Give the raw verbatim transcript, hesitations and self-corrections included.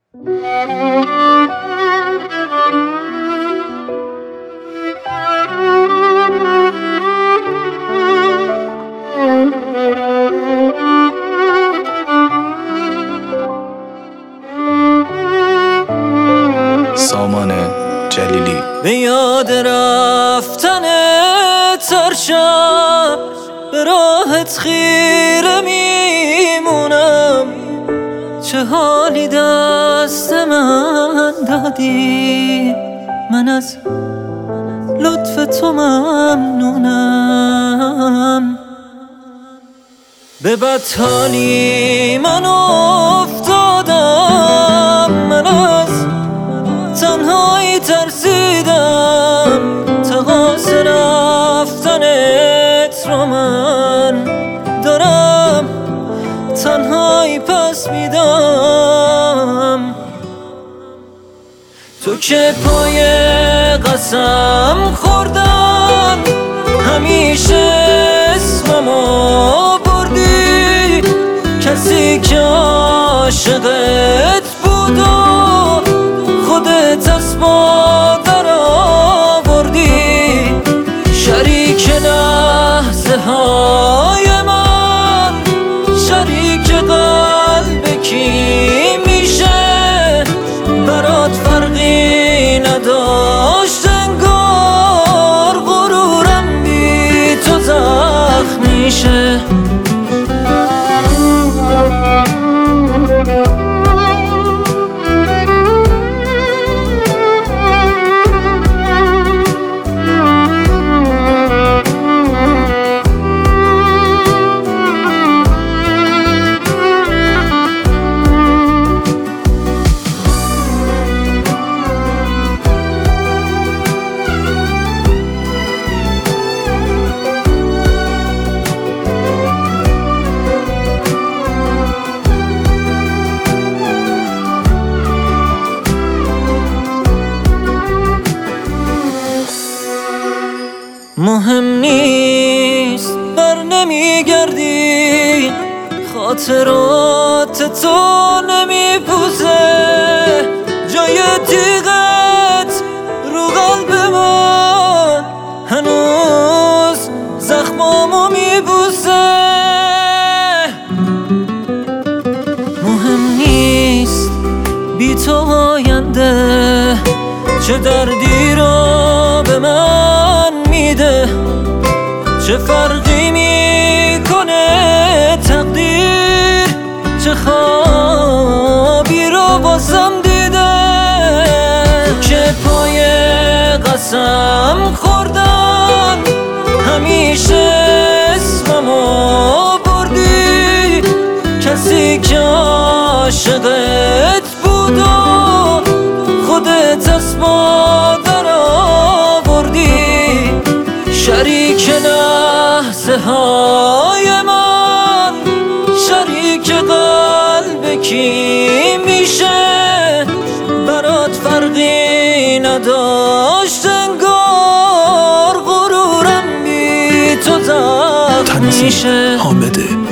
سامان جلیلی. به یاد رفتن هر شب به راهت خیره میمونم، چه حالی دست من دادی، من از لطف تو ممنونم. به بدحالی من افتادم، من از تنهایی ترسیدم، تقاص رفتنت رو من دارم تنهایی پس میدم. تو که پای قسم خوردن همیشه اسممو بردی، کسی که عاشقت بود و خودت از مادر آوردی، شریک لحظه های من، شریک قلب کی میشه، برات فرقی نداشت انگار، غرورم بی تو زخم میشه. مهم نیست بر نمیگردی، خاطرات تو نمیپوسه، جای تیغت رو قلب من هنوز زخمامو میبوسه. مهم نیست بی تو آینده چه دردی رو به من میده، چه فرقی میکنه تقدیر، چه خوابی رو بازم دیده. تو که پای قسم خوردن همیشه اسممو بردی، کسی که عاشقت بود و خودت از مادر آوردی، شریک لحظه های من، شریک قلب کی میشه، برات فرقی نداشت انگار، غرورم بی تو زخم میشه. حامده